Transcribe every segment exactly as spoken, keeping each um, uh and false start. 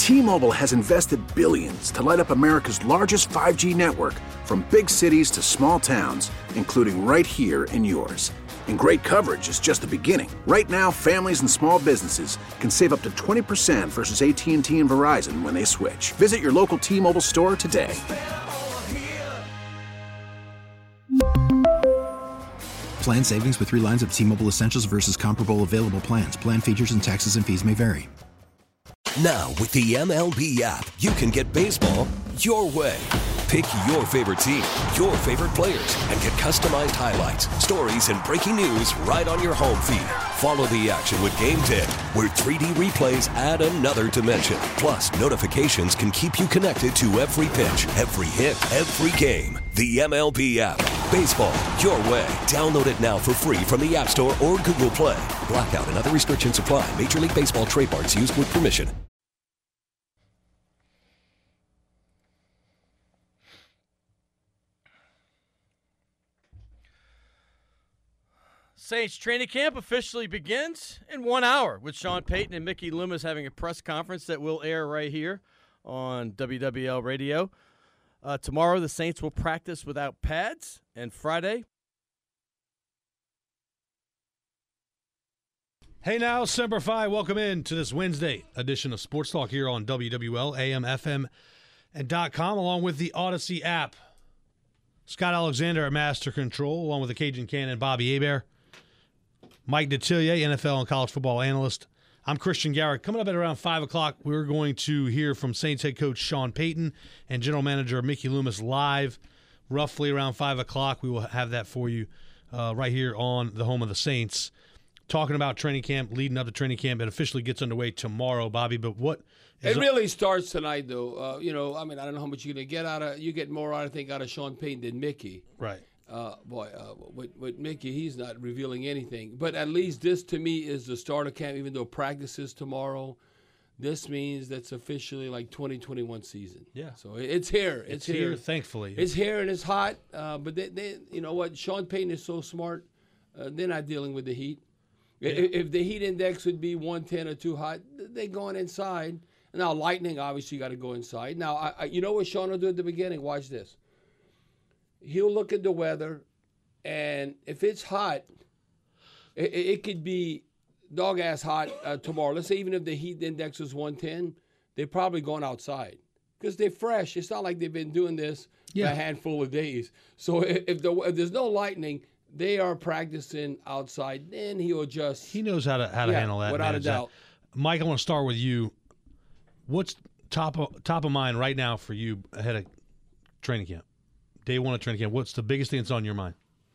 T-Mobile has invested billions to light up America's largest five G network, from big cities to small towns, including right here in yours. And great coverage is just the beginning. Right now, families and small businesses can save up to twenty percent versus A T and T and Verizon when they switch. Visit your local T-Mobile store today. Plan savings with three lines of T-Mobile Essentials versus comparable available plans. Plan features and taxes and fees may vary. Now, with the M L B app, you can get baseball your way. Pick your favorite team, your favorite players, and get customized highlights, stories, and breaking news right on your home feed. Follow the action with Game Day, where three D replays add another dimension. Plus, notifications can keep you connected to every pitch, every hit, every game. The M L B app. Baseball your way. Download it now for free from the App Store or Google Play. Blackout and other restrictions apply. Major League Baseball trademarks used with permission. Saints training camp officially begins in one hour with Sean Payton and Mickey Loomis having a press conference that will air right here on W W L Radio. Uh, tomorrow, the Saints will practice without pads, and Friday. Hey now, Semper Fi. Welcome in to this Wednesday edition of Sports Talk here on W W L, A M, F M, and .com, along with the Odyssey app. Scott Alexander at Master Control, along with the Cajun Cannon, Bobby Hebert. Mike Detillier, N F L and college football analyst. I'm Christian Garrett. Coming up at around five o'clock, we're going to hear from Saints head coach Sean Payton and general manager Mickey Loomis live. Roughly around five o'clock, we will have that for you uh, right here on the home of the Saints. Talking about training camp, leading up to training camp. It officially gets underway tomorrow, Bobby. But what It really starts tonight, though. Uh, you know, I mean, I don't know how much you're going to get out of. You get more, I think, out of Sean Payton than Mickey. Right. Uh, boy, uh, with, with Mickey, he's not revealing anything. But at least this, to me, is the start of camp, even though practice is tomorrow. This means that's officially like twenty twenty-one season. Yeah. So it's here. It's, It's here, here, thankfully. It's here and it's hot. Uh, but they, they, you know what? Sean Payton is so smart. Uh, they're not dealing with the heat. Yeah. If, if the heat index would be one ten or too hot, they're going inside. Now, Lightning, obviously, you got to go inside. Now, I, I, you know what Sean will do at the beginning? Watch this. He'll look at the weather, and if it's hot, it, it could be dog-ass hot uh, tomorrow. Let's say even if the heat index is one ten, they're probably going outside because they're fresh. It's not like they've been doing this yeah. a handful of days. So if, if, the, if there's no lightning, they are practicing outside. Then he'll just he knows how to how to yeah, handle that. Without a doubt, that. Mike, I want to start with you. What's top of, top of mind right now for you ahead of training camp? Day one of training camp. What's the biggest thing that's on your mind?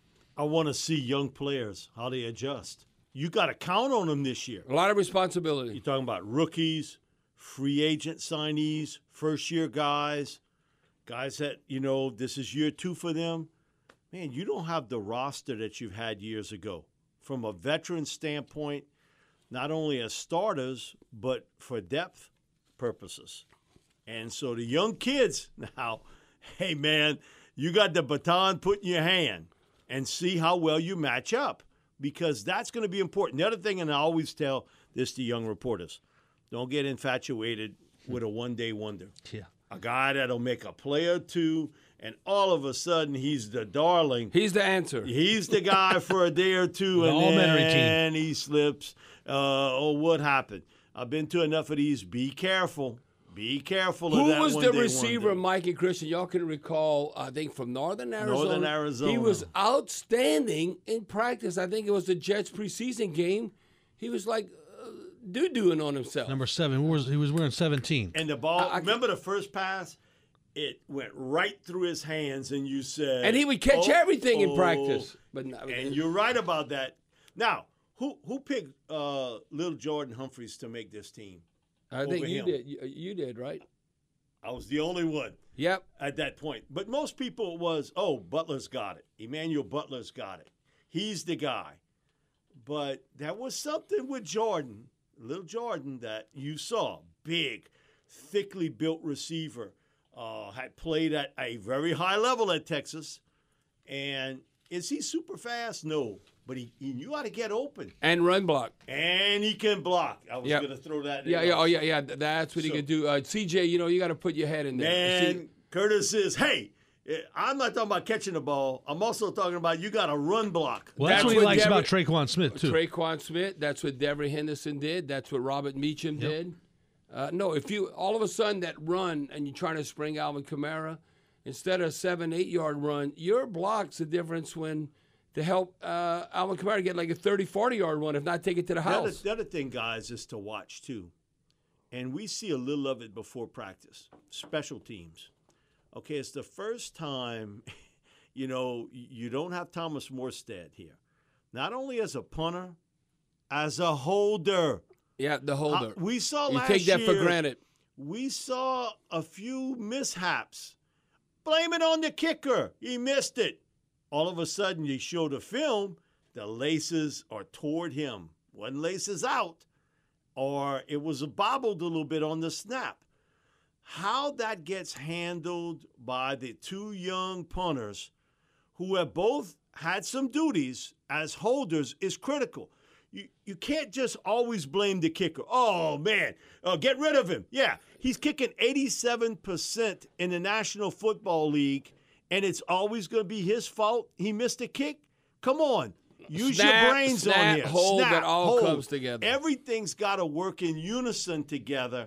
I want to see young players, how they adjust. You got to count on them this year. A lot of responsibility. You're talking about rookies, free agent signees, first-year guys, guys that, you know, this is year two for them. Man, you don't have the roster that you've had years ago. From a veteran standpoint, not only as starters, but for depth purposes. And so the young kids now, hey, man, you got the baton put in your hand and see how well you match up because that's going to be important. The other thing, and I always tell this to young reporters, don't get infatuated with a one-day wonder. Yeah. A guy that'll make a play or two, and all of a sudden he's the darling. He's the answer. He's the guy for a day or two, and then he slips. Uh, oh, what happened? I've been to enough of these. Be careful. Be careful Who of that was one the day receiver, wonder. Mike and Christian? Y'all can recall, I think, from Northern Arizona. Northern Arizona. He was outstanding in practice. I think it was the Jets preseason game. He was like uh, doo-dooing on himself. Number seven. He was, he was wearing seventeen. And the ball, I, I remember the first pass? It went right through his hands, and you said. And he would catch oh, everything oh. in practice. But not, And you're right about that. Now, who who picked uh, Little Jordan Humphreys to make this team? I think you him? did. You, you did, right? I was the only one. Yep. At that point. But most people was, oh, Butler's got it. Emmanuel Butler's got it. He's the guy. But that was something with Jordan, Little Jordan, that you saw. Big, thickly built receiver. Uh, had played at a very high level at Texas. And is he super fast? No. but he, he knew how to get open. And run block. And he can block. I was Yep. going to throw that in. Yeah, yeah, also. oh, yeah, yeah. That's what he So- can do. Uh, C J, you know, you got to put your head in there. And See- Curtis says, hey, eh, I'm not talking about catching the ball. I'm also talking about you got to run block. Well, that's, That's what he what likes Dever- about Traquan Smith, too. Traquan Smith, that's what Devery Henderson did. That's what Robert Meacham Yep. did. Uh, no, if you all of a sudden that run and you're trying to spring Alvin Kamara, instead of a seven, eight yard run, your block's the difference when to help uh, Alvin Kamara get like a thirty, forty yard run, if not take it to the The other, house. the other thing, guys, is to watch, too. And we see a little of it before practice. Special teams. Okay, it's the first time, you know, you don't have Thomas Morstead here. Not only as a punter, as a holder. Yeah, the holder. Uh, we saw you last take that for year, granted. We saw a few mishaps. Blame it on the kicker. He missed it. All of a sudden, you show the film, the laces are toward him. One laces out, or it was bobbled a little bit on the snap. How that gets handled by the two young punters who have both had some duties as holders is critical. You, you can't just always blame the kicker. Oh, man, uh, get rid of him. Yeah, he's kicking eighty-seven percent in the National Football League, and it's always going to be his fault he missed a kick? Come on. Use Snap, your brains snap, on here. hold, Snap, that all hold. comes together. Everything's got to work in unison together,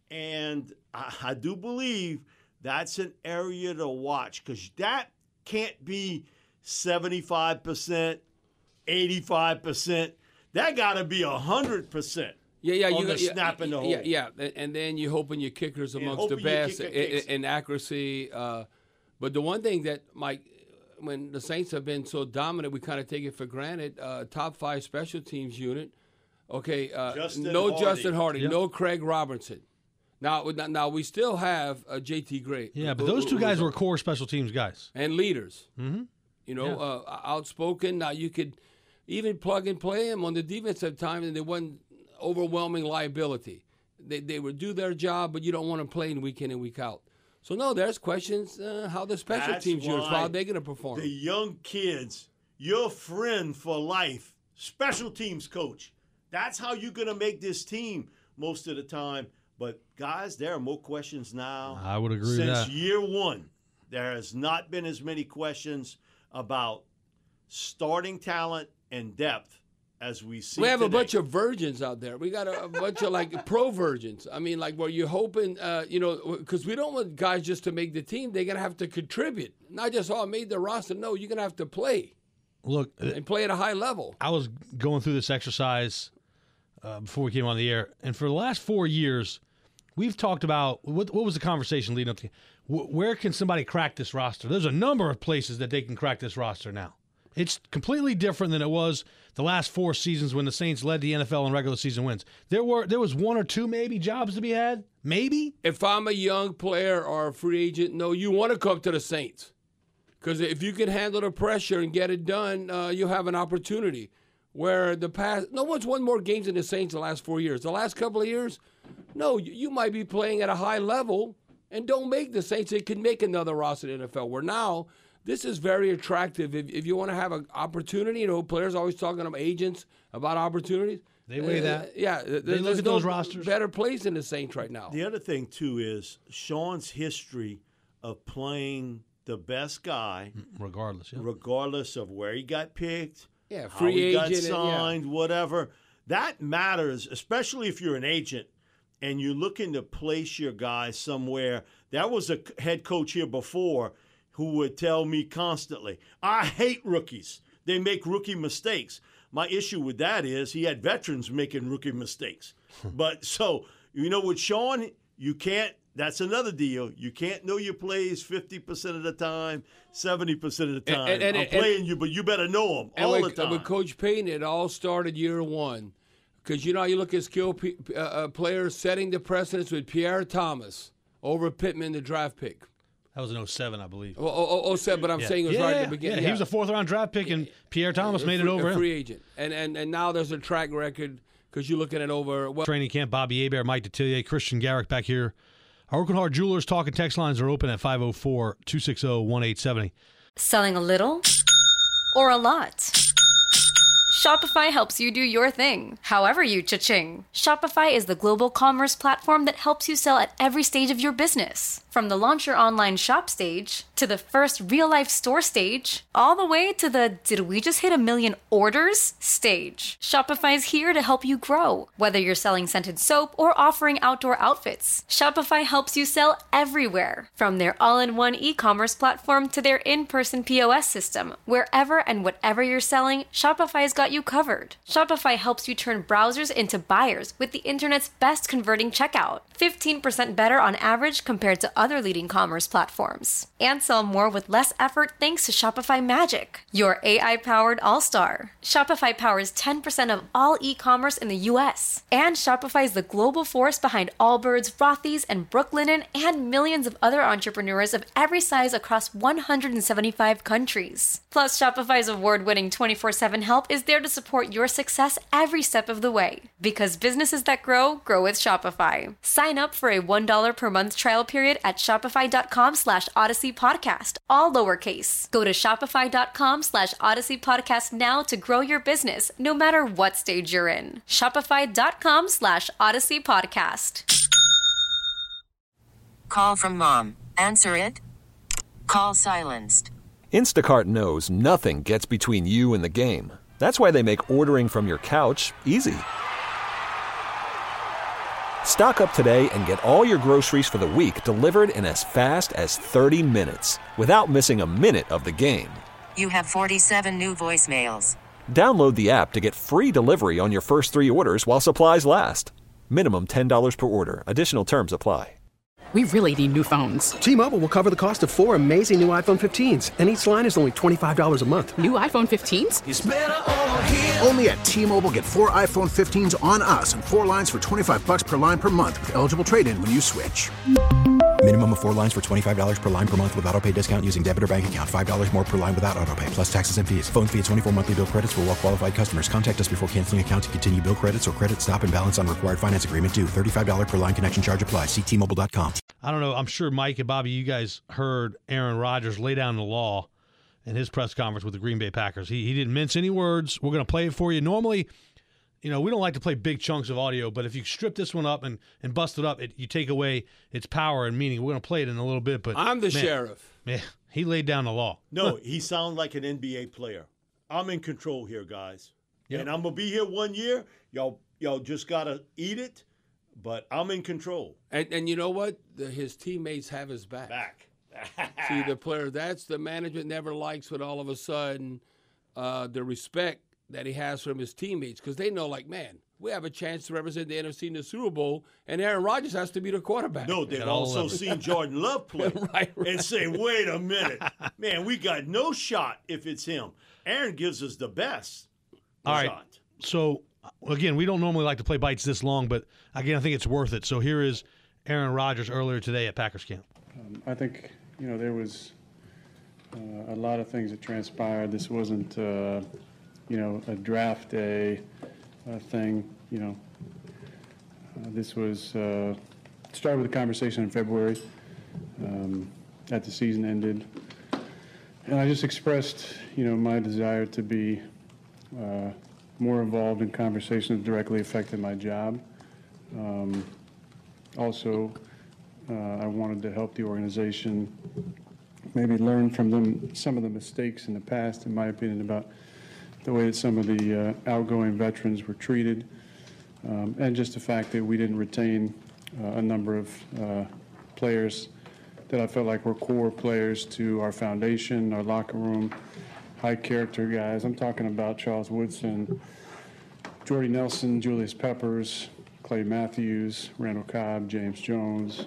and I, I do believe that's an area to watch because that can't be seventy-five percent, eighty-five percent. That got to be one hundred percent. Yeah, yeah, on you the got yeah, snap in the hole. Yeah, yeah, and then you're hoping your kickers And amongst the hoping your best kicker in, kicks. in accuracy. Uh, but the one thing that, Mike, when the Saints have been so dominant, we kind of take it for granted. Uh, top five special teams unit. Okay, uh, Justin no Hardy. Justin Hardy, Yep. no Craig Robertson. Now, now we still have uh, J T Gray. Yeah, but who- those two who- guys who's- were core special teams guys. and leaders. Mm-hmm. You know, Yeah. uh, outspoken. Now you could even plug and play them on the defensive time, and they wasn't overwhelming liability. They they would do their job, but you don't want to play in week in and week out. So no, there's questions uh, how the special That's teams units, why how they going to perform. The young kids, your friend for life, special teams coach. That's how you're going to make this team most of the time. But, guys, there are more questions now. I would agree with Since that. year one, there has not been as many questions about starting talent and depth as we see we have a today. bunch of virgins out there. We got a, a bunch of like pro virgins. I mean, like where you're hoping, uh, you know, because we don't want guys just to make the team. They're gonna have to contribute, not just oh I made the roster. No, you're gonna have to play Look, uh, and play at a high level. I was going through this exercise uh, before we came on the air, and for the last four years, we've talked about what, what was the conversation leading up to wh- where can somebody crack this roster? There's a number of places that they can crack this roster now. It's completely different than it was the last four seasons when the Saints led the N F L in regular season wins. There were there was one or two maybe jobs to be had, maybe. If I'm a young player or a free agent, no, you want to come to the Saints. Because if you can handle the pressure and get it done, uh, you'll have an opportunity. Where the past, no one's won more games than the Saints the last four years. The last couple of years, no, you, you might be playing at a high level and don't make the Saints. It can make another roster in the N F L. Where now, this is very attractive. If, if you want to have an opportunity, you know, players always talking to agents about opportunities. They weigh Uh, that. Yeah, th- They look there's at no those rosters. better place in the Saints right now. The other thing, too, is Sean's history of playing the best guy, Regardless, yeah. regardless of where he got picked, Yeah, how free he agent. got and- yeah. signed, whatever. That matters, especially if you're an agent and you're looking to place your guy somewhere. There was a c- head coach here before who would tell me constantly, I hate rookies. They make rookie mistakes. My issue with that is he had veterans making rookie mistakes. But so, you know, with Sean, you can't, that's another deal. You can't know your plays fifty percent of the time, seventy percent of the time. And- and- I'm and- playing you, but you better know them And all with, the time. with Coach Payton, it all started year one. Because, you know, you look at skill pe- uh, uh, players setting the precedence with Pierre Thomas over Pittman, the draft pick. That was in oh seven, I believe. Oh, oh, oh seven, but I'm Yeah. saying it was yeah, right yeah, at the beginning. Yeah, he was a fourth round draft pick, and Pierre Thomas A made it free- over a him. free agent. And, and, and now there's a track record because you're looking at over. Well, Training camp, Bobby Hebert, Mike Detillier, Christian Garrick back here. Our Working Hard Jewelers talking text lines are open at five oh four, two six zero, one eight seven zero. Selling a little or a lot? Shopify helps you do your thing, however you cha-ching. Shopify is the global commerce platform that helps you sell at every stage of your business. From the launch your online shop stage, to the first real-life store stage, all the way to the did we just hit a million orders stage. Shopify's here to help you grow. Whether you're selling scented soap or offering outdoor outfits, Shopify helps you sell everywhere. From their all-in-one e-commerce platform to their in-person P O S system, wherever and whatever you're selling, Shopify's got you covered. Shopify helps you turn browsers into buyers with the internet's best converting checkout. fifteen percent better on average compared to other leading commerce platforms. And sell more with less effort thanks to Shopify Magic, your A I-powered all-star. Shopify powers ten percent of all e-commerce in the U S. And Shopify is the global force behind Allbirds, Rothy's, and Brooklinen, and millions of other entrepreneurs of every size across one hundred seventy-five countries. Plus, Shopify's award-winning twenty-four seven help is there to support your success every step of the way. Because businesses that grow, grow with Shopify. Sign up for a one dollar per month trial period at shopify.com slash Odyssey Podcast, all lowercase. Go to shopify.com slash Odyssey Podcast now to grow your business, no matter what stage you're in. Shopify.com slash Odyssey Podcast. Call from mom. Answer it. Call silenced. Instacart knows nothing gets between you and the game. That's why they make ordering from your couch easy. Stock up today and get all your groceries for the week delivered in as fast as thirty minutes without missing a minute of the game. You have forty-seven new voicemails. Download the app to get free delivery on your first three orders while supplies last. Minimum ten dollars per order. Additional terms apply. We really need new phones. T-Mobile will cover the cost of four amazing new iPhone fifteens, and each line is only twenty-five dollars a month. New iPhone fifteens? It's better over here. Only at T-Mobile, get four iPhone fifteens on us and four lines for twenty-five dollars per line per month with eligible trade-in when you switch. Minimum of four lines for twenty-five dollars per line per month with autopay discount using debit or bank account. five dollars more per line without autopay, plus taxes and fees. Phone fee at twenty-four monthly bill credits for well-qualified customers. Contact us before canceling account to continue bill credits or credit stop and balance on required finance agreement due. thirty-five dollars per line connection charge applies. See T Mobile dot com. I don't know. I'm sure Mike and Bobby, you guys heard Aaron Rodgers lay down the law in his press conference with the Green Bay Packers. He, he didn't mince any words. We're going to play it for you. Normally, you know, we don't like to play big chunks of audio, but if you strip this one up and, and bust it up, it, you take away its power and meaning. We're going to play it in a little bit. But I'm the man, sheriff. Man, he laid down the law. No, he sounds like an N B A player. I'm in control here, guys. Yep. And I'm going to be here one year. Y'all, y'all just got to eat it. But I'm in control. And and you know what? The, his teammates have his back. Back. See, the player, that's the management never likes when all of a sudden uh, the respect that he has from his teammates, because they know, like, man, we have a chance to represent the N F C in the Super Bowl, and Aaron Rodgers has to be the quarterback. No, they've also seen Jordan Love play right, right. and say, wait a minute. Man, we got no shot if it's him. Aaron gives us the best all right. shot. So, again, we don't normally like to play bites this long, but, again, I think it's worth it. So here is Aaron Rodgers earlier today at Packers camp. Um, I think, you know, there was uh, a lot of things that transpired. This wasn't, uh, you know, a draft day uh, thing, you know. Uh, this was, uh, started with a conversation in February um, that the season ended. And I just expressed, you know, my desire to be uh, more involved in conversations that directly affected my job. Um, also, uh, I wanted to help the organization maybe learn from them some of the mistakes in the past, in my opinion, about the way that some of the uh, outgoing veterans were treated, um, and just the fact that we didn't retain uh, a number of uh, players that I felt like were core players to our foundation, our locker room, high character guys. I'm talking about Charles Woodson, Jordy Nelson, Julius Peppers, Clay Matthews, Randall Cobb, James Jones,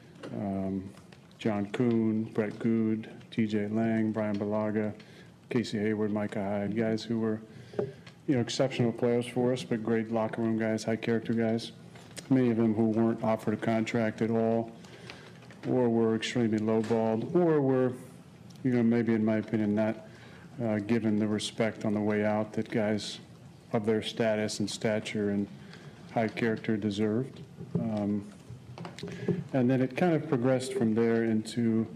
um, John Kuhn, Brett Good, T J Lang, Brian Balaga, Casey Hayward, Micah Hyde, guys who were, you know, exceptional players for us, but great locker room guys, high character guys. Many of them who weren't offered a contract at all, or were extremely lowballed, or were, you know, maybe in my opinion, not uh, given the respect on the way out that guys of their status and stature and high character deserved. Um, and then it kind of progressed from there into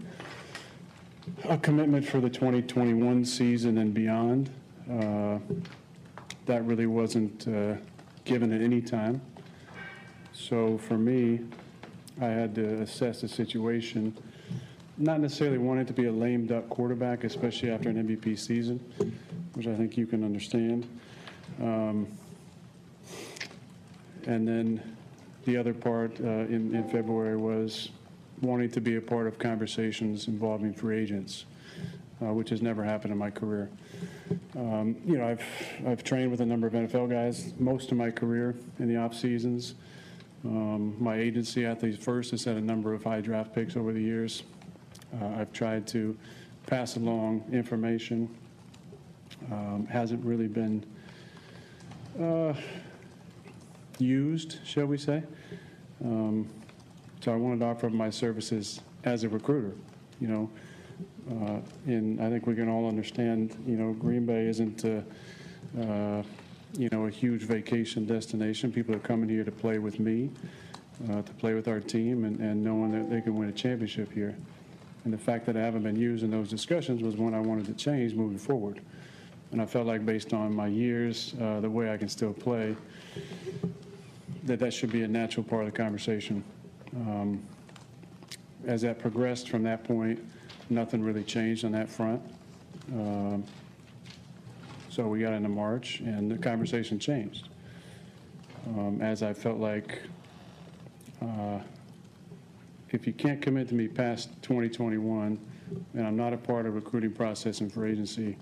a commitment for the twenty twenty-one season and beyond. Uh, that really wasn't uh, given at any time. So for me, I had to assess the situation, not necessarily wanting to be a lame duck quarterback, especially after an M V P season, which I think you can understand. Um, and then the other part uh, in, in February was wanting to be a part of conversations involving free agents, uh, which has never happened in my career. Um, you know, I've I've trained with a number of N F L guys most of my career in the off seasons. Um, my agency, Athletes First, has had a number of high draft picks over the years. Uh, I've tried to pass along information. Um, hasn't really been uh, used, shall we say. Um, so I wanted to offer my services as a recruiter, you know. Uh, and I think we can all understand, you know, Green Bay isn't, uh, uh, you know, a huge vacation destination. People are coming here to play with me, uh, to play with our team, and, and knowing that they can win a championship here. And the fact that I haven't been used in those discussions was one I wanted to change moving forward. And I felt like based on my years, uh, the way I can still play, that that should be a natural part of the conversation. Um, as that progressed from that point, nothing really changed on that front. Um, so we got into March, and the conversation changed. Um, as I felt like uh, if you can't commit to me past twenty twenty-one, and I'm not a part of the recruiting process and for agency,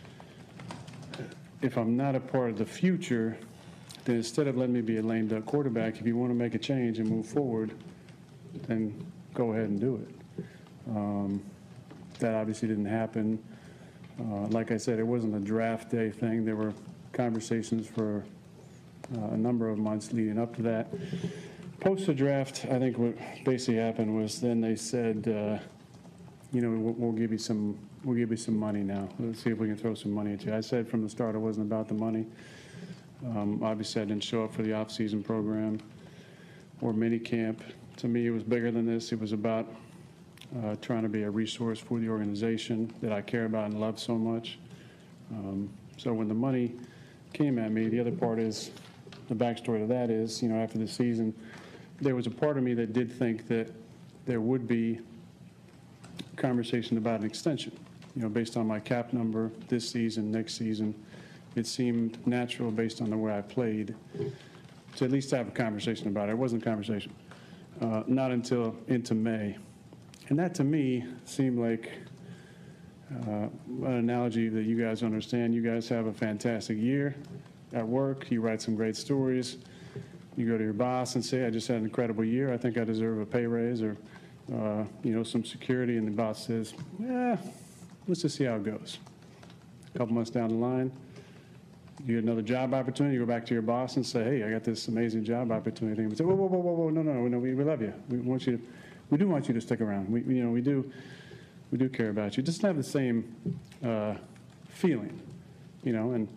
if I'm not a part of the future, then instead of letting me be a lame duck quarterback, if you want to make a change and move forward, then go ahead and do it. Um, that obviously didn't happen. Uh, like I said, it wasn't a draft day thing. There were conversations for uh, a number of months leading up to that. Post the draft, I think what basically happened was then they said, uh, you know, we'll, we'll give you some, we'll give you some money now. Let's see if we can throw some money at you. I said from the start it wasn't about the money. Um, obviously, I didn't show up for the off-season program or mini camp. To me, it was bigger than this. It was about uh, trying to be a resource for the organization that I care about and love so much. Um, so when the money came at me, the other part is, the backstory to that is, you know, after the season, there was a part of me that did think that there would be conversation about an extension, you know, based on my cap number this season, next season. It seemed natural based on the way I played to at least have a conversation about it. It wasn't a conversation. Uh, not until into May. And that to me seemed like uh, an analogy that you guys understand. You guys have a fantastic year at work. You write some great stories. You go to your boss and say, I just had an incredible year. I think I deserve a pay raise or, uh, you know, some security. And the boss says, yeah, let's just see how it goes. A couple months down the line, you get another job opportunity, you go back to your boss and say, hey, I got this amazing job opportunity. And we say, whoa, whoa, whoa, whoa, whoa, no, no, no, we, we love you. We want you to, we do want you to stick around. We, you know, we do, we do care about you. Just have the same uh, feeling, you know, and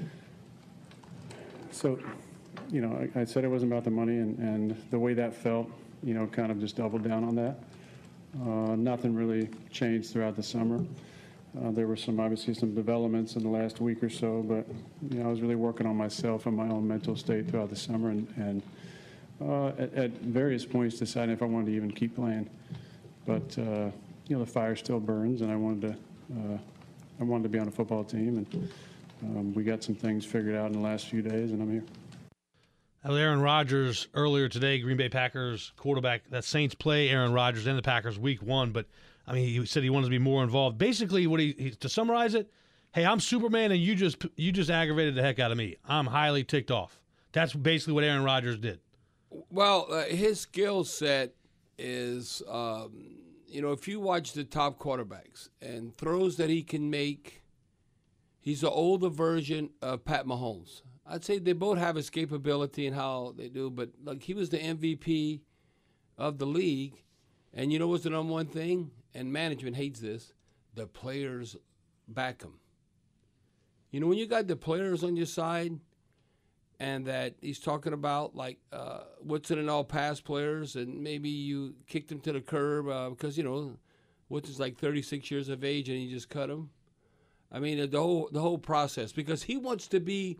so, you know, I, I said it wasn't about the money, and, and the way that felt, you know, kind of just doubled down on that. Uh, nothing really changed throughout the summer. Uh, there were some, obviously, some developments in the last week or so, but, you know, I was really working on myself and my own mental state throughout the summer, and, and uh, at, at various points deciding if I wanted to even keep playing. But, uh, you know, the fire still burns, and I wanted to, uh, I wanted to be on a football team, and um, we got some things figured out in the last few days, and I'm here. That was Aaron Rodgers earlier today, Green Bay Packers quarterback. That Saints play Aaron Rodgers and the Packers week one, but I mean, he said he wanted to be more involved. Basically, what he, he to summarize it, hey, I'm Superman, and you just you just aggravated the heck out of me. I'm highly ticked off. That's basically what Aaron Rodgers did. Well, uh, his skill set is, um, you know, if you watch the top quarterbacks and throws that he can make, he's the older version of Pat Mahomes. I'd say they both have escapability in how they do, but like he was the M V P of the league, and you know what's the number one thing? And management hates this, the players back him. You know, when you got the players on your side and that he's talking about, like, uh, Woodson and all past players, and maybe you kicked him to the curb uh, because, you know, Woodson's like thirty-six years of age and you just cut him. I mean, the whole, the whole process, because he wants to be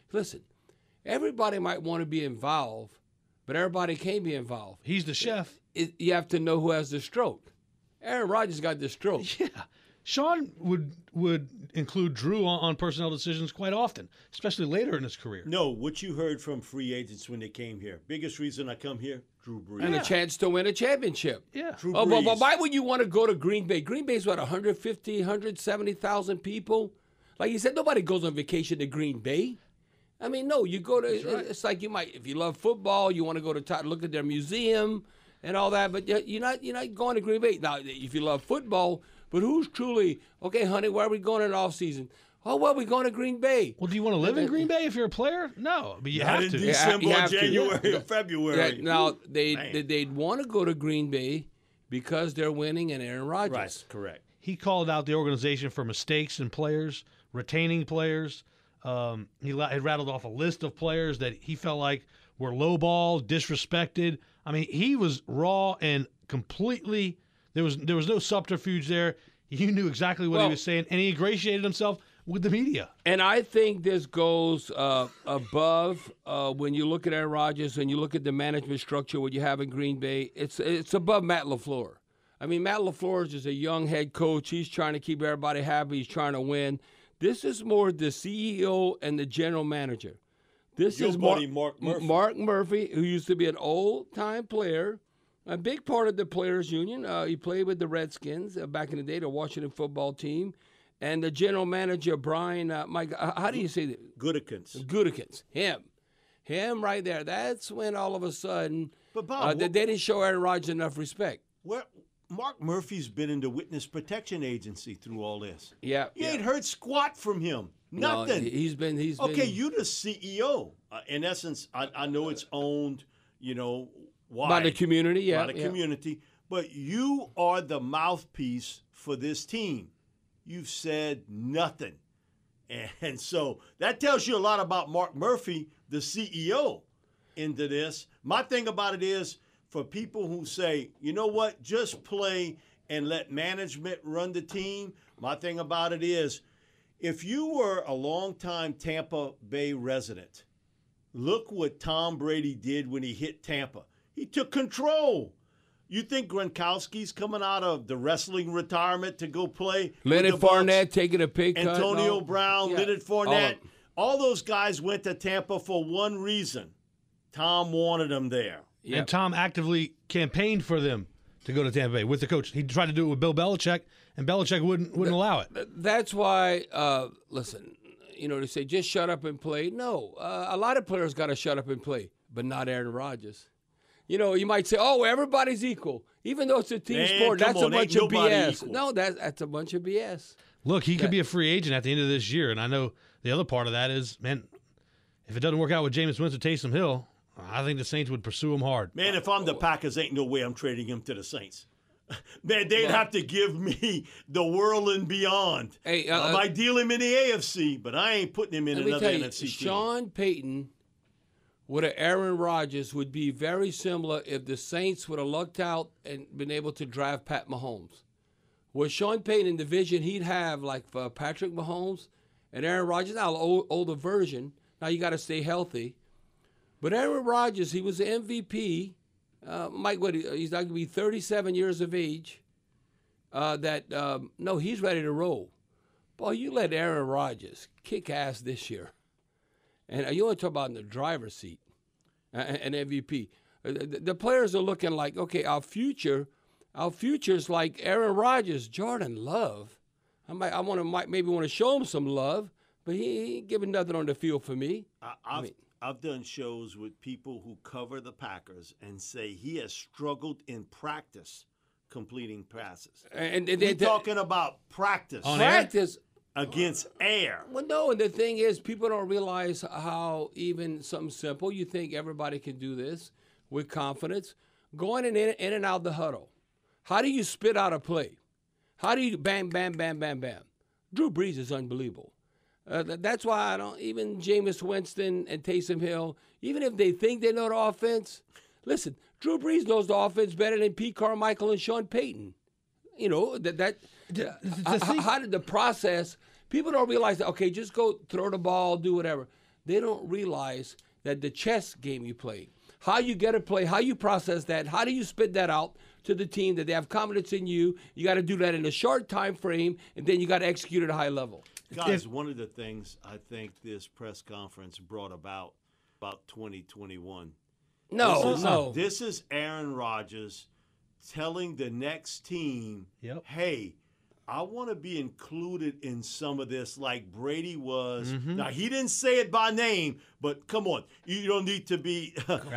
listen, everybody might want to be involved, but everybody can't be involved. He's the chef. It, you have to know who has the stroke. Aaron Rodgers got the stroke. Yeah. Sean would would include Drew on, on personnel decisions quite often, especially later in his career. No, what you heard from free agents when they came here. Biggest reason I come here, Drew Brees. And yeah. a chance to win a championship. Yeah. Drew oh, but, Brees. but why would you want to go to Green Bay? Green Bay's what, one hundred fifty, one hundred seventy thousand people? Like you said, nobody goes on vacation to Green Bay. I mean, no, you go to, right. It's like you might, if you love football, you want to go to t- look at their museum and all that, but you're not, you're not going to Green Bay. Now, if you love football, but who's truly, okay, honey, where are we going in the offseason? Oh, well, we're going to Green Bay. Well, do you want to live in Green Bay if you're a player? No, but you Not have in to. December, You have to. January, Yeah. or February. Yeah, now, they, Man. they, they'd want to go to Green Bay because they're winning and Aaron Rodgers. Right, correct. He called out the organization for mistakes in players, retaining players. Um, he la- had rattled off a list of players that he felt like were lowballed, disrespected. I mean, he was raw and completely. There was there was no subterfuge there. You knew exactly what Well, he was saying, and he ingratiated himself with the media. And I think this goes uh, above uh, when you look at Aaron Rodgers and you look at the management structure what you have in Green Bay. It's it's above Matt LaFleur. I mean, Matt LaFleur is just a young head coach. He's trying to keep everybody happy. He's trying to win. This is more the C E O and the general manager. This Your is buddy, Mar- Mark Murphy. Mark Murphy, who used to be an old-time player, a big part of the Players Union. Uh, he played with the Redskins uh, back in the day, the Washington football team. And the general manager, Brian, uh, Mike, uh, how do you say that? Goodikins. Goodikins. Him. Him right there. That's when all of a sudden But Bob, uh, they, what- they didn't show Aaron Rodgers enough respect. Where Mark Murphy's been in the Witness Protection Agency through all this. Yeah. You yeah. ain't heard squat from him. No, Nothing. he's been, he's okay, been. you the C E O. Uh, in essence, I, I know it's owned, you know, wide. By the community, yeah. By the yeah. community. But you are the mouthpiece for this team. You've said nothing. And so that tells you a lot about Mark Murphy, the C E O, into this. My thing about it is, for people who say, you know what, just play and let management run the team, my thing about it is, if you were a longtime Tampa Bay resident, look what Tom Brady did when he hit Tampa. He took control. You think Gronkowski's coming out of the wrestling retirement to go play? Leonard with the Bucs? Fournette taking a pay cut. Antonio no. Brown, Yeah. Leonard All of Fournette. them. All those guys went to Tampa for one reason. Tom wanted them there. Yep. And Tom actively campaigned for them to go to Tampa Bay with the coach. He tried to do it with Bill Belichick, and Belichick wouldn't wouldn't allow it. That's why, uh, listen, you know, they say just shut up and play. No, uh, a lot of players got to shut up and play, but not Aaron Rodgers. You know, you might say, oh, everybody's equal. Even though it's a team Man, sport, come that's on, a ain't bunch of B nobody S. equal. No, that's, that's a bunch of B S. Look, he could Yeah. be a free agent at the end of this year, and I know the other part of that is, man, if it doesn't work out with Jameis Winston, Taysom Hill, I think the Saints would pursue him hard. Man, if I'm the Packers, ain't no way I'm trading him to the Saints. Man, they'd Well- have to give me the world and beyond. Hey, uh, I might deal him in the A F C, but I ain't putting him in Let me another tell you, N F C team. Sean Payton with an Aaron Rodgers would be very similar if the Saints would have lucked out and been able to draft Pat Mahomes. With Sean Payton in the vision he'd have, like for Patrick Mahomes and Aaron Rodgers, now old, older version. Now you got to stay healthy. But Aaron Rodgers, he was the M V P. Uh, Mike, what, he's not going to be thirty-seven years of age. Uh, that um, no, he's ready to roll. Boy, you let Aaron Rodgers kick ass this year. And you want to talk about in the driver's seat, uh, an M V P. Uh, The, the players are looking like, okay, our future, our future's like Aaron Rodgers, Jordan Love. I might, I want to, might maybe want to show him some love, but he, he ain't giving nothing on the field for me. I, I've, I mean- I've done shows with people who cover the Packers and say he has struggled in practice completing passes. And, and We're they, talking about practice. practice. Against air. Well, no, and the thing is, people don't realize how even something simple, you think everybody can do this with confidence, going in, in and out the huddle. How do you spit out a play? How do you bam, bam, bam, bam, bam? Drew Brees is unbelievable. Uh, th- that's why I don't, even Jameis Winston and Taysom Hill, even if they think they know the offense, listen, Drew Brees knows the offense better than Pete Carmichael and Sean Payton. You know, that, that The- the how, thing- how did the process, people don't realize that, okay, just go throw the ball, do whatever. they don't realize that the chess game you play, how you get to play, how you process that, how do you spit that out to the team that they have confidence in you. You got to do that in a short time frame, and then you got to execute at a high level. Guys, one of the things I think this press conference brought about about twenty twenty-one. No, this is, no. This is Aaron Rodgers telling the next team, yep. hey, I want to be included in some of this like Brady was. Mm-hmm. Now, he didn't say it by name, but come on. You don't need to be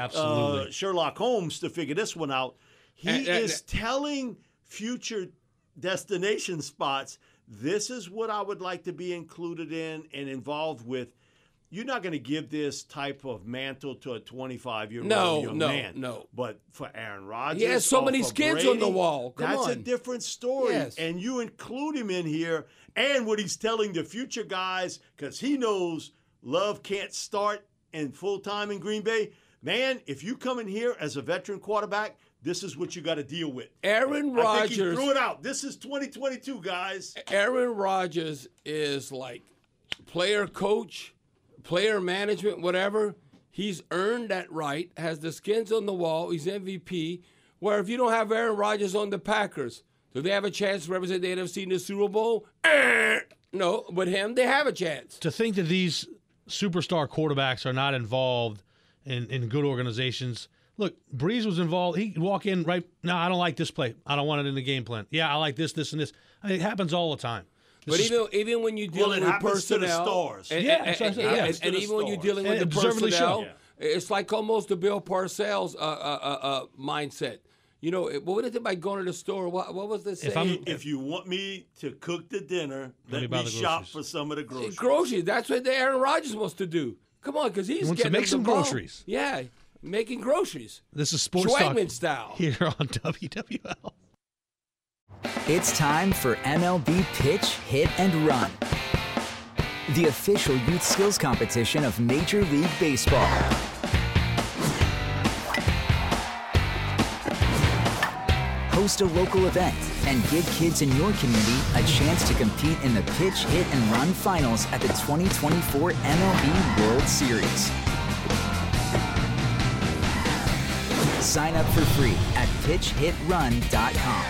uh, Sherlock Holmes to figure this one out. He uh, uh, is uh, telling future destination spots, this is what I would like to be included in and involved with. You're not going to give this type of mantle to a twenty-five-year-old no, young no, man. No, no. But for Aaron Rodgers, he has so many skins Brady, on the wall. Come that's on. a different story. Yes. And you include him in here and what he's telling the future guys, because he knows Love can't start in full-time in Green Bay. Man, if you come in here as a veteran quarterback, this is what you got to deal with. Aaron Rodgers. I think he threw it out. This is twenty twenty-two, guys. Aaron Rodgers is like player coach, player management, whatever. He's earned that right, has the skins on the wall. He's M V P. Where if you don't have Aaron Rodgers on the Packers, do they have a chance to represent the N F C in the Super Bowl? Eh, no, but him, they have a chance. To think that these superstar quarterbacks are not involved in, in good organizations. Look, Breeze was involved. He'd walk in right, no, I don't like this play. I don't want it in the game plan. Yeah, I like this, this, and this. I mean, it happens all the time. This but is, even even when you're dealing well, with personnel, to the stars. and, yeah, and, and, yeah, and, yeah, and, and even when you're dealing with and the personnel, yeah. it's like almost the Bill Parcells uh, uh, uh, uh, mindset. You know, what is it by going to the store? What, what was this? If, if you want me to cook the dinner, let, let me, me shop for some of the groceries. Groceries. That's what the Aaron Rodgers wants to do. Come on, because he's he wants getting to make some ball. groceries. Yeah, making groceries. This is Sports Schwagman Talk style here on W W L. It's time for M L B Pitch, Hit, and Run, the official youth skills competition of Major League Baseball. Host a local event and give kids in your community a chance to compete in the Pitch, Hit, and Run finals at the twenty twenty-four M L B World Series. Sign up for free at pitch hit run dot com.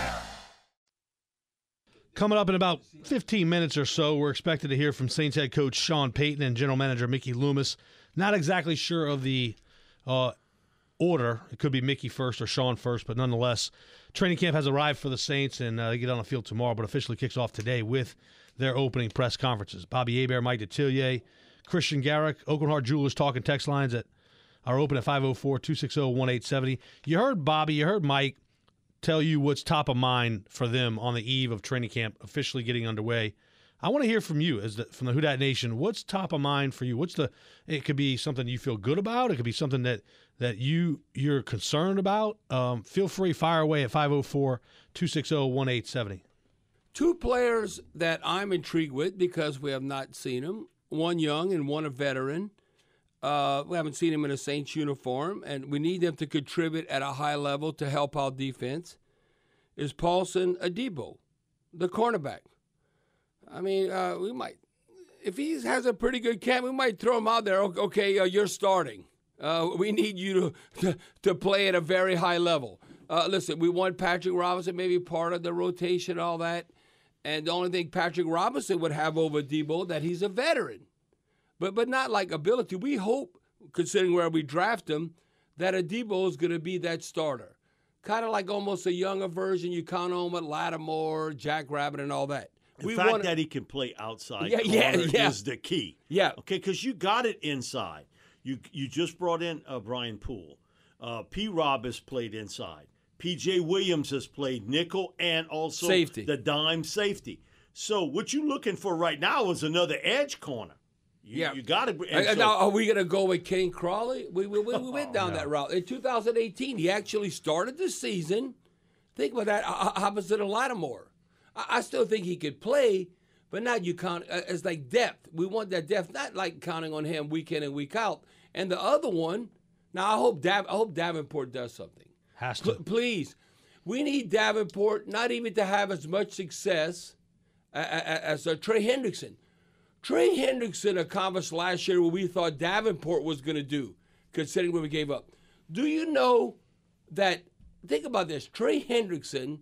Coming up in about fifteen minutes or so, we're expected to hear from Saints head coach Sean Payton and general manager Mickey Loomis. Not exactly sure of the uh, order. It could be Mickey first or Sean first, but nonetheless, training camp has arrived for the Saints, and uh, they get on the field tomorrow, but officially kicks off today with their opening press conferences. Bobby Hebert, Mike Detillier, Christian Garrick, Oakland Heart Jewelers talking text lines that are open at five oh four, two six oh, one eight seven oh. You heard Bobby, you heard Mike tell you what's top of mind for them on the eve of training camp officially getting underway. I want to hear from you as the, from the Who Dat Nation. What's top of mind for you? What's the? It could be something you feel good about. It could be something that that you you're concerned about. Um, feel free, fire away at five oh four, two six oh, one eight seven oh. Two players that I'm intrigued with because we have not seen them. One young and one a veteran. Uh, we haven't seen him in a Saints uniform, and we need them to contribute at a high level to help our defense. Is Paulson Adebo, the cornerback? I mean, uh, we might, if he has a pretty good camp, we might throw him out there. Okay, uh, you're starting. Uh, we need you to, to to play at a very high level. Uh, listen, we want Patrick Robinson maybe part of the rotation, all that, and the only thing Patrick Robinson would have over Adebo that he's a veteran. But but not like ability. We hope, considering where we draft him, that Adebo is going to be that starter. Kind of like almost a younger version. You count on with Lattimore, Jack Rabbit, and all that. The we fact want that he can play outside yeah, yeah, yeah. is the key. Yeah. Okay, because you got it inside. You you just brought in uh, Brian Poole. Uh, P. Rob has played inside. P J. Williams has played nickel and also safety. The dime safety. So what you're looking for right now is another edge corner. You, yeah, you got to. So, now, are we going to go with Kane Crawley? We we, we went down oh, no. that route in two thousand eighteen. He actually started the season. Think about that opposite of Lattimore. I, I still think he could play, but now you count uh, it's like depth. We want that depth, not like counting on him week in and week out. And the other one, now I hope Dav, I hope Davenport does something. Has to. P- please, we need Davenport not even to have as much success as, as uh, Trey Hendrickson. Trey Hendrickson accomplished last year what we thought Davenport was going to do, considering what we gave up. Do you know that, think about this, Trey Hendrickson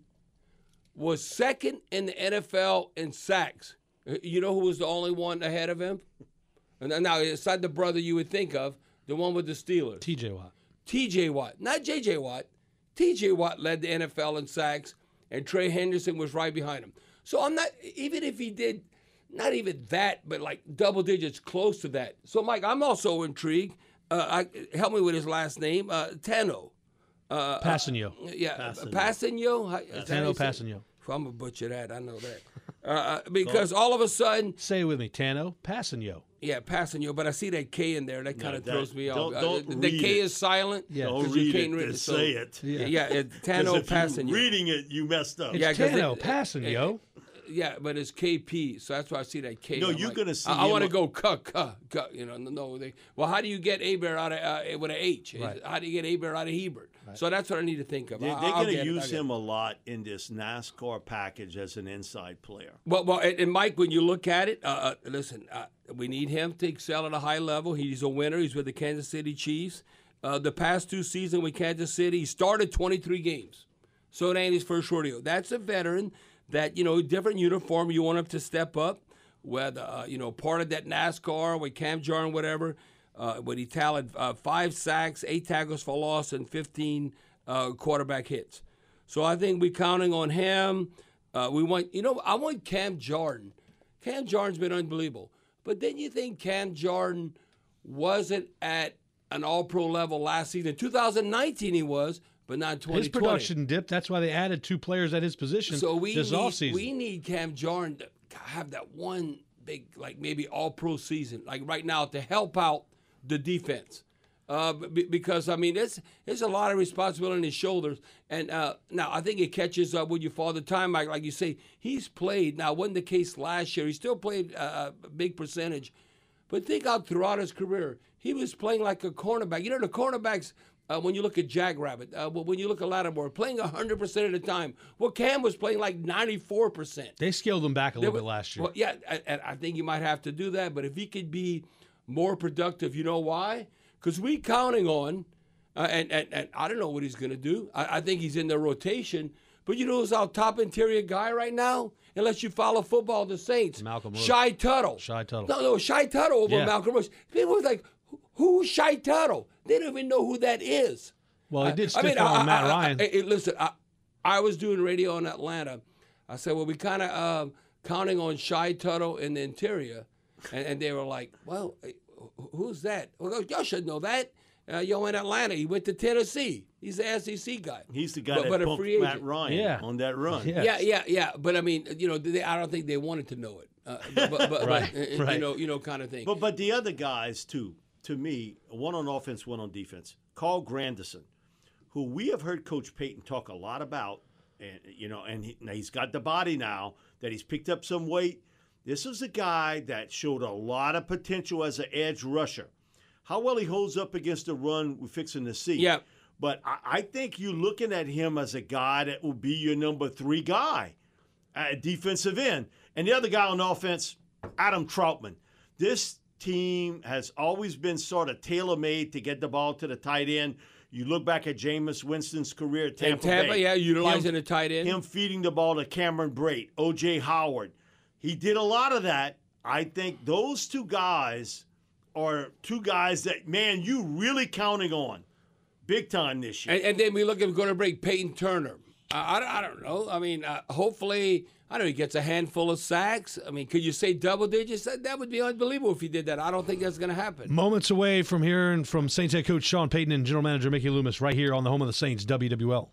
was second in the N F L in sacks. You know who was the only one ahead of him? And now, aside the brother you would think of, the one with the Steelers. T J Watt. T J Watt, not J J Watt. T J Watt led the N F L in sacks, and Trey Hendrickson was right behind him. So I'm not, even if he did, not even that, but like double digits close to that. So, Mike, I'm also intrigued. Uh, I, help me with his last name, uh, Tano. Uh, Passanio. Uh, yeah, Passanio. Tano Passanio. I'm going to butcher that. I know that. Uh, because all of a sudden. Say it with me, Tano Passanio. Yeah, Passanio, but I see that K in there. That kind of no, throws me don't, off. Don't uh, the K it. is silent. Yeah. Don't read it to so, say it. Yeah, yeah it, Tano if Passanio. You reading it, you messed up. It's yeah, Tano Passanio. Yeah, but it's K P, so that's why I see that K. No, I'm you're like, gonna see. I, I want to go cuh, cuh, cuh. You know, no. They, well, how do you get Aber out of uh, with an H? Right. How do you get Aber out of Hebert? Right. So that's what I need to think of. They, I, they're going to it, use him a lot in this NASCAR package as an inside player. Well, well, and, and Mike, when you look at it, uh, uh, listen, uh, we need him to excel at a high level. He's a winner. He's with the Kansas City Chiefs. Uh, the past two seasons with Kansas City, he started twenty-three games. So it ain't his first rodeo. That's a veteran. That, you know, different uniform, you want him to step up, whether, uh, you know, part of that NASCAR with Cam Jordan, whatever, uh, when he tallied uh, five sacks, eight tackles for loss, and fifteen uh, quarterback hits. So I think we're counting on him. Uh, we want, you know, I want Cam Jordan. Cam Jordan's been unbelievable. But then you think Cam Jordan wasn't at an all-pro level last season. two thousand nineteen he was. But not twenty twenty. His production dipped. That's why they added two players at his position so we this need, offseason. We need Cam Jordan to have that one big, like maybe all-pro season, like right now, to help out the defense. Uh, b- because, I mean, it's, it's a lot of responsibility on his shoulders. And uh, now I think it catches up with you for the time. Like, like you say, he's played. Now, it wasn't the case last year. He still played uh, a big percentage. But think out throughout his career, he was playing like a cornerback. You know, the cornerbacks – Uh, when you look at Jackrabbit, uh, when you look at Lattimore, playing one hundred percent of the time. Well, Cam was playing like ninety-four percent. They scaled him back a they little were, bit last year. Well, yeah, and I think you might have to do that. But if he could be more productive, you know why? Because we counting on, uh, and, and, and I don't know what he's going to do. I, I think he's in the rotation. But you know who's our top interior guy right now? Unless you follow football, the Saints. Malcolm Brooks. Shy Tuttle. Shy Tuttle. No, no, Shy Tuttle over yeah. Malcolm Brooks. People were like, who's Shy Tuttle? They don't even know who that is. Well, he did stiff I mean, on I, Matt I, Ryan. I, I, listen, I, I was doing radio in Atlanta. I said, well, we kind of uh, counting on Shy Tuttle in the interior. And, and they were like, well, who's that? Well, y'all should know that. Uh, y'all in Atlanta. He went to Tennessee. He's the S E C guy. He's the guy but, that but a pumped free agent. Matt Ryan yeah. on that run. Yes. Yeah, yeah, yeah. But, I mean, you know, they, I don't think they wanted to know it. Uh, but, but, but, right, but right. you know, you know, kind of thing. But, but the other guys, too, to me, one on offense, one on defense. Carl Granderson, who we have heard Coach Payton talk a lot about, and you know, and he, he's got the body now that he's picked up some weight. This is a guy that showed a lot of potential as an edge rusher. How well he holds up against the run, we're fixing to see. Yeah. But I, I think you're looking at him as a guy that will be your number three guy at defensive end. And the other guy on offense, Adam Troutman. This team has always been sort of tailor-made to get the ball to the tight end. You look back at Jameis Winston's career at Tampa, Tampa Bay. yeah, utilizing him, a tight end. Him feeding the ball to Cameron Brate, O J Howard. He did a lot of that. I think those two guys are two guys that, man, you really counting on big time this year. And, and then we look at going to break Peyton Turner. I, I, I don't know. I mean, uh, hopefully, I don't know, he gets a handful of sacks. I mean, could you say double digits? That, that would be unbelievable if he did that. I don't think that's going to happen. Moments away from hearing from Saints head coach Sean Payton and general manager Mickey Loomis right here on the home of the Saints, W W L.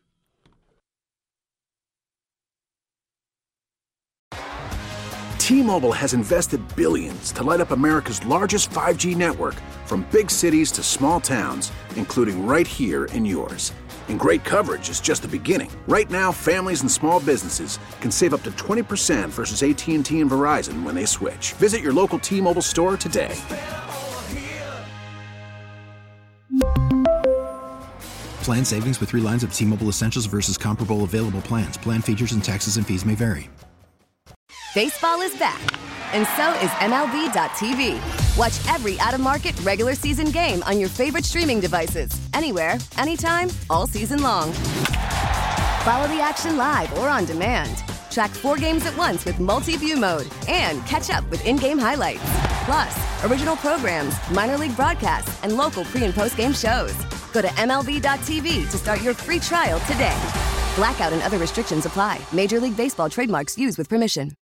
T-Mobile has invested billions to light up America's largest five G network, from big cities to small towns, including right here in yours. And great coverage is just the beginning. Right now, families and small businesses can save up to twenty percent versus A T and T and Verizon when they switch. Visit your local T-Mobile store today. Plan savings with three lines of T-Mobile Essentials versus comparable available plans. Plan features and taxes and fees may vary. Baseball is back, And so is M L B dot T V. Watch every out-of-market, regular season game on your favorite streaming devices. Anywhere, anytime, all season long. Follow the action live or on demand. Track four games at once with multi-view mode. And catch up with in-game highlights. Plus, original programs, minor league broadcasts, and local pre- and post-game shows. Go to M L B dot T V to start your free trial today. Blackout and other restrictions apply. Major League Baseball trademarks used with permission.